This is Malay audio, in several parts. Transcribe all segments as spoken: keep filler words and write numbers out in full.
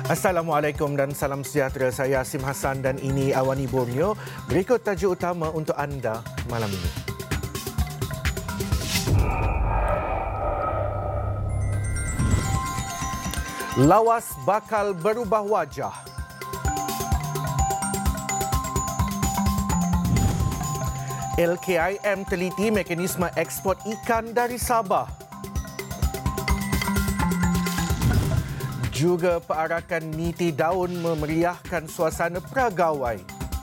Assalamualaikum dan salam sejahtera. Saya Asim Hassan dan ini Awani Borneo. Berikut tajuk utama untuk anda malam ini. Lawas bakal berubah wajah. L K I M teliti mekanisme ekspor ikan dari Sabah. Juga perarakan niti daun memeriahkan suasana peragawai.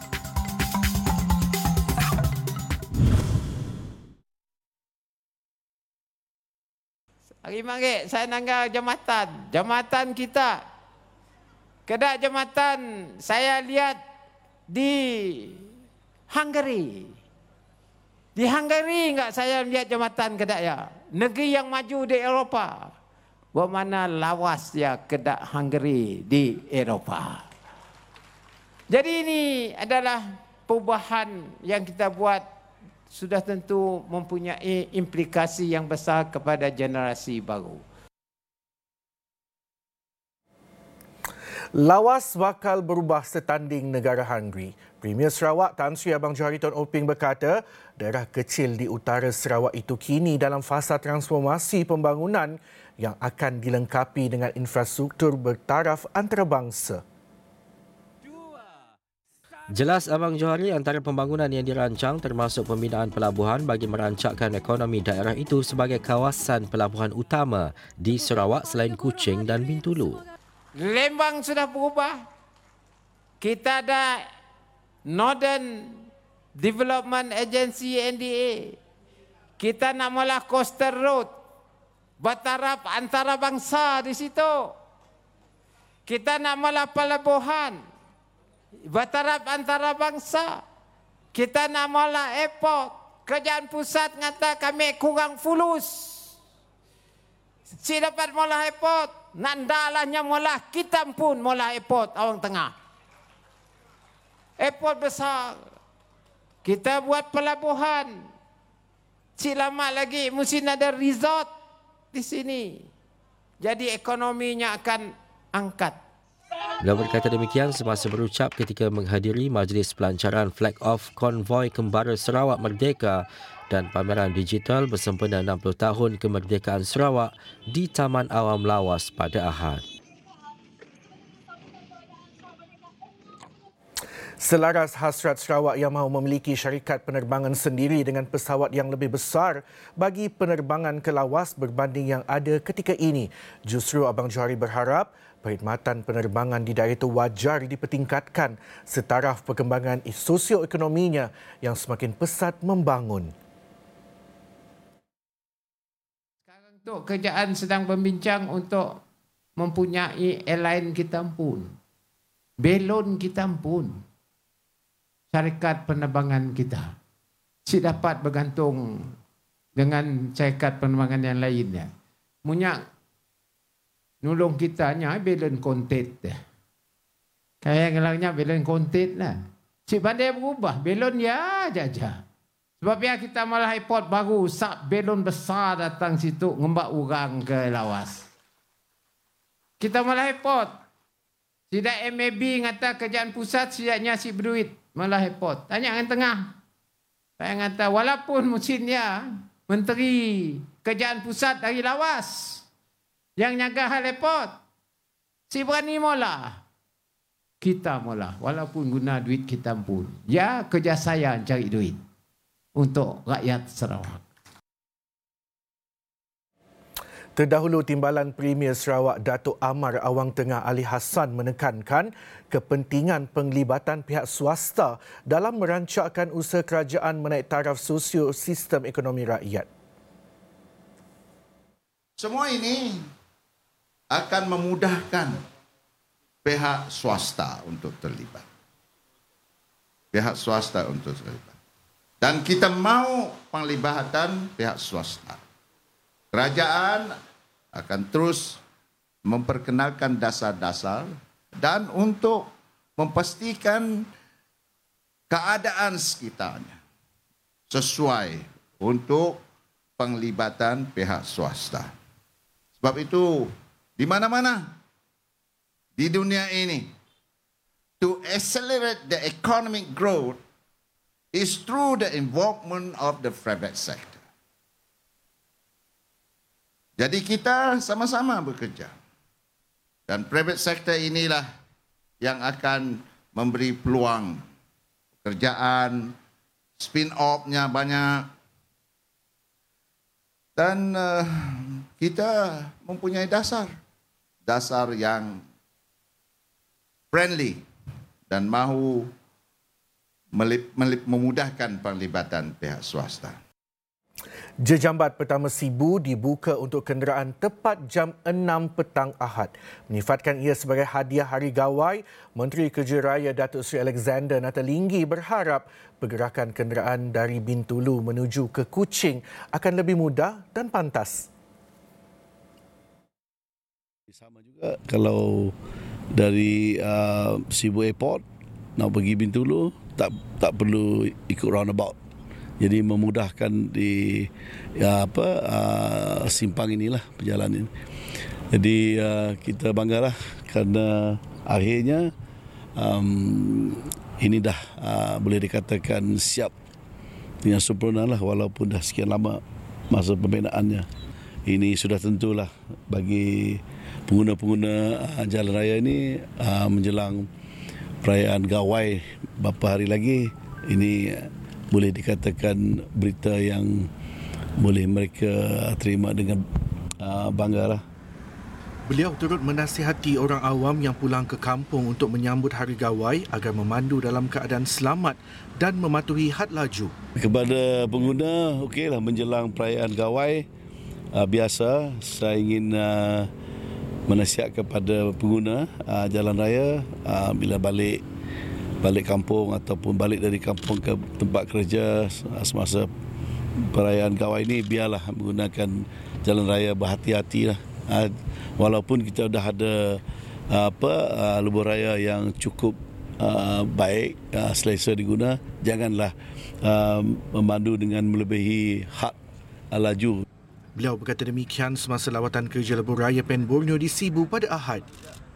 Hari mari saya nanggar jambatan. Jambatan kita. Kedak jambatan saya lihat di Hungary. Di Hungary enggak saya lihat jambatan kedak ya. Negeri yang maju di Eropah. Bermana lawas dia kedak Hungary di Eropah. Jadi ini adalah perubahan yang kita buat sudah tentu mempunyai implikasi yang besar kepada generasi baru. Lawas bakal berubah setanding negara Hungary. Premier Sarawak Tan Sri Abang Johari Tun Oping berkata, daerah kecil di utara Sarawak itu kini dalam fasa transformasi pembangunan yang akan dilengkapi dengan infrastruktur bertaraf antarabangsa. Jelas Abang Johari, antara pembangunan yang dirancang termasuk pembinaan pelabuhan bagi merancakkan ekonomi daerah itu sebagai kawasan pelabuhan utama di Sarawak selain Kuching dan Bintulu. Lembang sudah berubah. Kita ada Northern Development Agency N D A. Kita nak mula Coastal Road. Bertaraf antarabangsa di situ. Kita nak mula pelabuhan. Bertaraf antarabangsa. Kita nak mula airport. Kerajaan pusat ngata kami kurang fulus. Si dapat mula airport. Nandalahnya mula kita pun mula airport Awang Tengah. Airport besar. Kita buat pelabuhan. Si lama lagi mesti ada resort di sini. Jadi ekonominya akan angkat. Beliau berkata demikian semasa berucap ketika menghadiri majlis pelancaran Flag Off Konvoi Kembara Sarawak Merdeka dan pameran digital bersempena enam puluh tahun kemerdekaan Sarawak di Taman Awam Lawas pada Ahad. Selaras hasrat Sarawak yang mahu memiliki syarikat penerbangan sendiri dengan pesawat yang lebih besar bagi penerbangan ke lawas berbanding yang ada ketika ini. Justru Abang Johari berharap perkhidmatan penerbangan di daerah itu wajar dipertingkatkan setaraf perkembangan sosioekonominya yang semakin pesat membangun. Sekarang tu kerajaan sedang membincang untuk mempunyai airline kita pun. Belon kita pun. Syarikat penerbangan kita. Si dapat bergantung dengan syarikat penerbangan yang lainnya. Munyak nulung kita nya belon kontet. Kayak ngelangnya belon kontet lah. Si pandai berubah. Belon ya aja. Sebab ya kita malah airport baru. Sak belon besar datang situ. Ngembak orang ke lawas. Kita malah airport. Tidak M A B ngata kerajaan pusat siapnya si berduit. Malah airport. Tanya yang tengah. Saya kata walaupun musimnya menteri kerajaan pusat dari lawas yang jaga hal airport. Si berani mula. Kita mula. Walaupun guna duit kita pun. Ya kerja saya cari duit. Untuk rakyat Sarawak. Terdahulu, Timbalan Premier Sarawak Datuk Amar Awang Tengah Ali Hassan menekankan kepentingan penglibatan pihak swasta dalam merancakkan usaha kerajaan menaik taraf sosio sistem ekonomi rakyat. Semua ini akan memudahkan pihak swasta untuk terlibat. Pihak swasta untuk terlibat. Dan kita mahu penglibatan pihak swasta. Kerajaan akan terus memperkenalkan dasar-dasar dan untuk memastikan keadaan sekitarnya sesuai untuk penglibatan pihak swasta. Sebab itu, di mana-mana di dunia ini to accelerate the economic growth is through the involvement of the private sector. Jadi kita sama-sama bekerja. Dan private sector inilah yang akan memberi peluang pekerjaan, spin-off-nya banyak. Dan uh, kita mempunyai dasar. Dasar yang friendly dan mahu melip, melip, memudahkan penglibatan pihak swasta. Jejambat pertama Sibu dibuka untuk kenderaan tepat jam enam petang Ahad. Menyifatkan ia sebagai hadiah Hari Gawai, Menteri Kerja Raya Datuk Seri Alexander Nathalinggi berharap pergerakan kenderaan dari Bintulu menuju ke Kuching akan lebih mudah dan pantas. Sama juga kalau dari uh, Sibu Airport nak pergi Bintulu tak tak perlu ikut roundabout. Jadi memudahkan di ya, apa uh, simpang inilah perjalanan ini. Jadi uh, kita banggalah kerana akhirnya um, ini dah uh, boleh dikatakan siap dengan sempurna lah walaupun dah sekian lama masa pembinaannya. Ini sudah tentulah bagi pengguna-pengguna uh, jalan raya ini uh, menjelang perayaan Gawai beberapa hari lagi, ini uh, boleh dikatakan berita yang boleh mereka terima dengan uh, bangga lah. Beliau turut menasihati orang awam yang pulang ke kampung untuk menyambut Hari Gawai agar memandu dalam keadaan selamat dan mematuhi had laju. Kepada pengguna, okeylah menjelang perayaan Gawai, uh, biasa saya ingin uh, menasihat kepada pengguna uh, jalan raya uh, bila balik balik kampung ataupun balik dari kampung ke tempat kerja semasa perayaan Gawai ini, biarlah menggunakan jalan raya berhati-hati lah. Walaupun kita dah ada apa lebuh raya yang cukup uh, baik, uh, selesa diguna, janganlah uh, memandu dengan melebihi had laju. Beliau berkata demikian semasa lawatan kerja lebuh raya Pen Borneo di Sibu pada Ahad.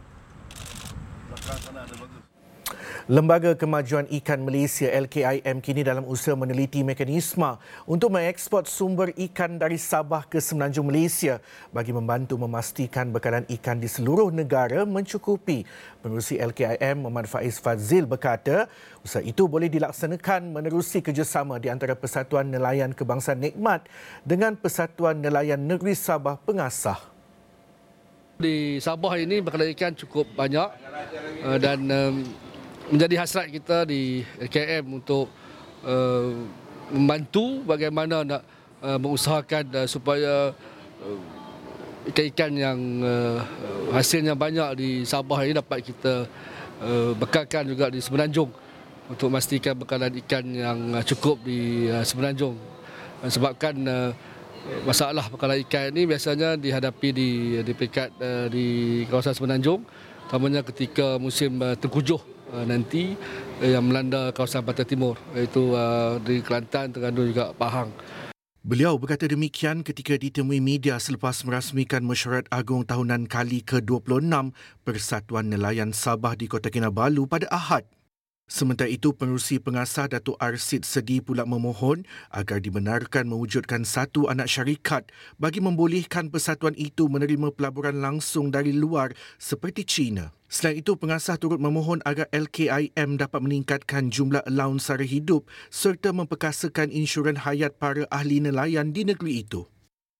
Lembaga Kemajuan Ikan Malaysia L K I M kini dalam usaha meneliti mekanisme untuk mengeksport sumber ikan dari Sabah ke Semenanjung Malaysia bagi membantu memastikan bekalan ikan di seluruh negara mencukupi. Pengerusi L K I M Muhammad Faiz Fazil berkata usaha itu boleh dilaksanakan menerusi kerjasama di antara Persatuan Nelayan Kebangsaan Nikmat dengan Persatuan Nelayan Negeri Sabah Pengasah. Di Sabah ini bekalan ikan cukup banyak dan menjadi hasrat kita di L K I M untuk uh, membantu bagaimana nak uh, mengusahakan uh, supaya uh, ikan-ikan yang uh, hasilnya banyak di Sabah ini dapat kita uh, bekalkan juga di Semenanjung untuk memastikan bekalan ikan yang uh, cukup di uh, Semenanjung. Uh, sebabkan uh, masalah bekalan ikan ini biasanya dihadapi di di peringkat uh, di kawasan Semenanjung, terutamanya ketika musim uh, tengkujuh nanti yang melanda kawasan Pantai Timur, iaitu uh, di Kelantan, Terengganu juga Pahang. Beliau berkata demikian ketika ditemui media selepas merasmikan mesyuarat agung tahunan kali ke dua puluh enam Persatuan Nelayan Sabah di Kota Kinabalu pada Ahad. Sementara itu, Pengerusi Pengasah Datuk Arsid Sedi pula memohon agar dibenarkan mewujudkan satu anak syarikat bagi membolehkan persatuan itu menerima pelaburan langsung dari luar seperti China. Selain itu, pengasah turut memohon agar L K I M dapat meningkatkan jumlah allowance sara hidup serta memperkasakan insuran hayat para ahli nelayan di negeri itu.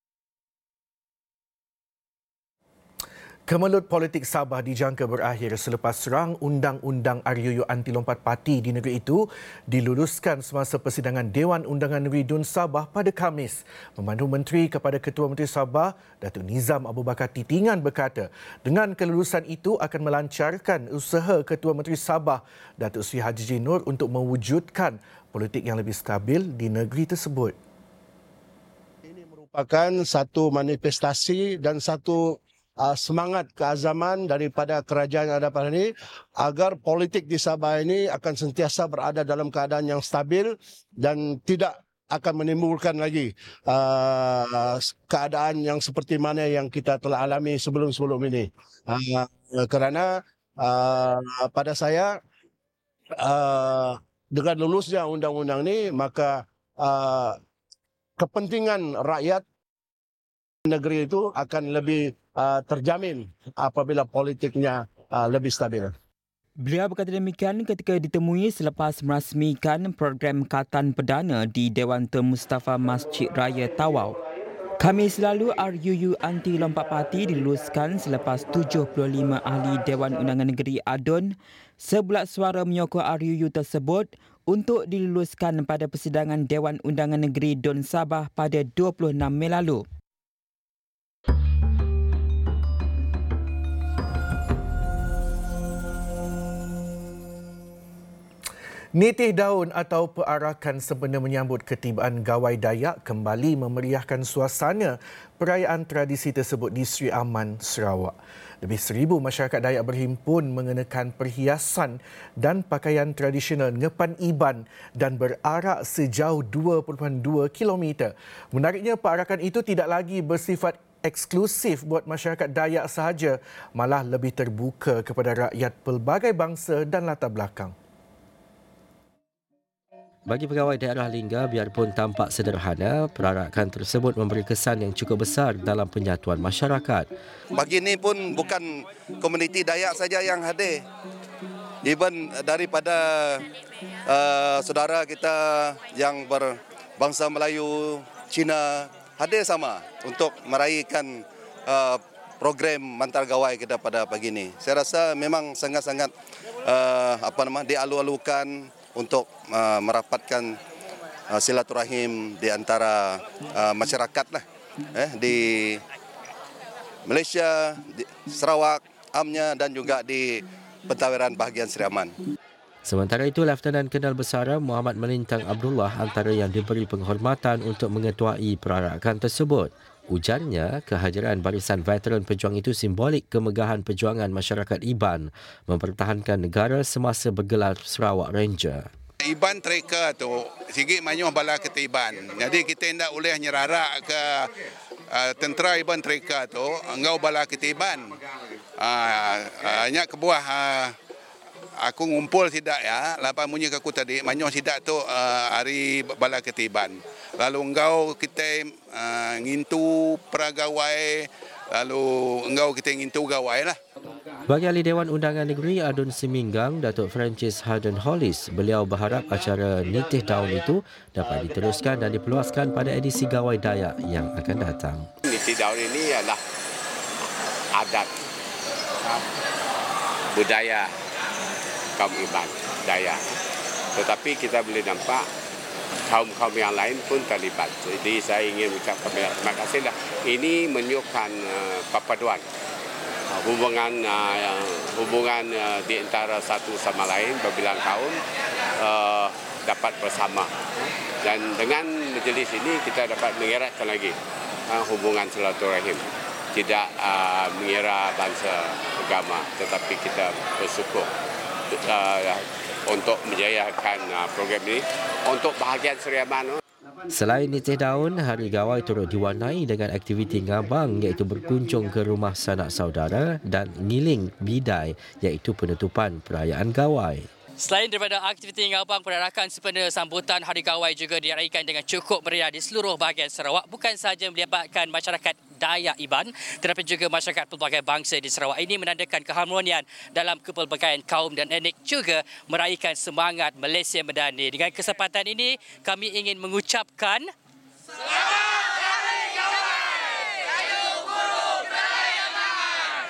Kemelut politik Sabah dijangka berakhir selepas serang Undang-Undang R U U Anti Lompat Parti di negeri itu diluluskan semasa persidangan Dewan Undangan Negeri Dun Sabah pada Khamis. Memandu Menteri kepada Ketua Menteri Sabah, Datuk Nizam Abu Bakar Titingan berkata, dengan kelulusan itu akan melancarkan usaha Ketua Menteri Sabah, Datuk Seri Haji Nur untuk mewujudkan politik yang lebih stabil di negeri tersebut. Ini merupakan satu manifestasi dan satu Uh, semangat keazaman daripada kerajaan yang ada pada ini agar politik di Sabah ini akan sentiasa berada dalam keadaan yang stabil dan tidak akan menimbulkan lagi uh, keadaan yang seperti mana yang kita telah alami sebelum-sebelum ini. Uh, uh, kerana uh, pada saya uh, dengan lulusnya undang-undang ini maka uh, kepentingan rakyat negeri itu akan lebih uh, terjamin apabila politiknya uh, lebih stabil. Beliau berkata demikian ketika ditemui selepas merasmikan program Katan Perdana di Dewan Tun Mustafa Masjid Raya Tawau. Khamis lalu, R U U Anti Lompat Parti diluluskan selepas tujuh puluh lima ahli Dewan Undangan Negeri A D U N sebulat suara menyokong R U U tersebut untuk diluluskan pada persidangan Dewan Undangan Negeri D U N Sabah pada dua puluh enam Mei lalu. Nitih daun atau perarakan sempena menyambut ketibaan Gawai Dayak kembali memeriahkan suasana perayaan tradisi tersebut di Sri Aman, Sarawak. Lebih seribu masyarakat Dayak berhimpun mengenakan perhiasan dan pakaian tradisional ngepan iban dan berarak sejauh dua puluh dua kilometer. Menariknya, perarakan itu tidak lagi bersifat eksklusif buat masyarakat Dayak sahaja, malah lebih terbuka kepada rakyat pelbagai bangsa dan latar belakang. Bagi pegawai daerah Lingga, biarpun tampak sederhana, perarakan tersebut memberi kesan yang cukup besar dalam penyatuan masyarakat. Pagi ini pun bukan komuniti Dayak saja yang hadir. Even daripada uh, saudara kita yang berbangsa Melayu, Cina, hadir sama untuk meraihkan uh, program Mantar Gawai kita pada pagi ini. Saya rasa memang sangat-sangat uh, apa nama dialu-alukan untuk uh, merapatkan uh, silaturahim di antara uh, masyarakat lah, eh, di Malaysia, di Sarawak, Amnya dan juga di pentaweran bahagian Sri Aman. Sementara itu, Lieutenant Kenal Besara Muhammad Melintang Abdullah antara yang diberi penghormatan untuk mengetuai perarakan tersebut. Ujarnya, kehadiran barisan veteran pejuang itu simbolik kemegahan perjuangan masyarakat Iban mempertahankan negara semasa bergelar Sarawak Ranger. Iban tracker tu sikit manyuh bala kita Iban. Jadi kita tidak boleh nyerarak ke uh, tentera Iban tracker tu engau bala kita Iban. Uh, hanya kebuah uh, aku ngumpul sidak ya, lapan bunyi aku tadi manyuh sidak tu uh, hari bala kita Iban. Lalu engkau kita uh, ngintu peragawai, lalu engkau kita ngintu gawai lah. Bagi ahli Dewan Undangan Negeri A D U N Seminggang, Datuk Francis Harden Hollis, beliau berharap acara nitih daun itu dapat diteruskan dan dipeluaskan pada edisi Gawai Dayak yang akan datang. Nitih daun ini adalah adat budaya kaum Iban Dayak. Tetapi kita boleh nampak kaum-kaum yang lain pun terlibat. Jadi saya ingin mengucapkan terima kasih. Ini menunjukkan uh, perpaduan uh, hubungan uh, hubungan uh, di antara satu sama lain berbilang kaum uh, dapat bersama. Dan dengan majlis ini kita dapat mengeratkan lagi uh, hubungan silaturahim. Tidak uh, mengira bangsa agama, tetapi kita bersyukur uh, untuk menjayakan program ini untuk bahagian Sri Aman. Selain nitih daun, Hari Gawai turut diwarnai dengan aktiviti ngabang iaitu berkunjung ke rumah sanak saudara dan ngiling bidai iaitu penutupan perayaan Gawai. Selain daripada aktiviti ngabang, perarakan sempena sambutan Hari Gawai juga diraikan dengan cukup meriah di seluruh bahagian Sarawak. Bukan sahaja melibatkan masyarakat Dayak Iban, tetapi juga masyarakat pelbagai bangsa di Sarawak. Ini menandakan keharmonian dalam kepelbagaian kaum dan etnik, juga meraihkan semangat Malaysia Madani. Dengan kesempatan ini, kami ingin mengucapkan Selamat Hari Gawai! Kayu Burung Dayak!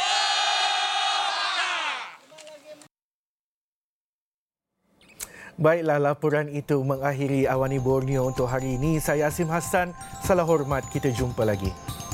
Baiklah, laporan itu mengakhiri Awani Borneo untuk hari ini. Saya Asim Hassan. Salam hormat. Kita jumpa lagi.